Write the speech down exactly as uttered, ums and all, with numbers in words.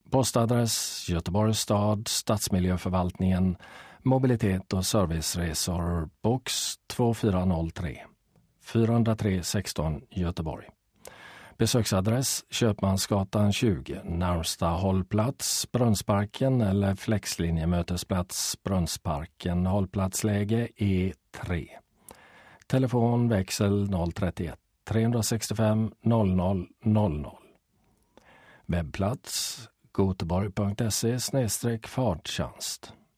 Postadress Göteborgs stad, Stadsmiljöförvaltningen, mobilitet och serviceresor, box två fyra noll tre, fyra noll tre sexton Göteborg. Besöksadress Köpmansgatan tjugo, närmsta hållplats Brunnsparken eller flexlinjemötesplats Brunnsparken, hållplatsläge E tre. Telefon växel noll tre ett, tre sex fem, noll noll noll noll. Webbplats goteborg punkt se slash fardtjänst.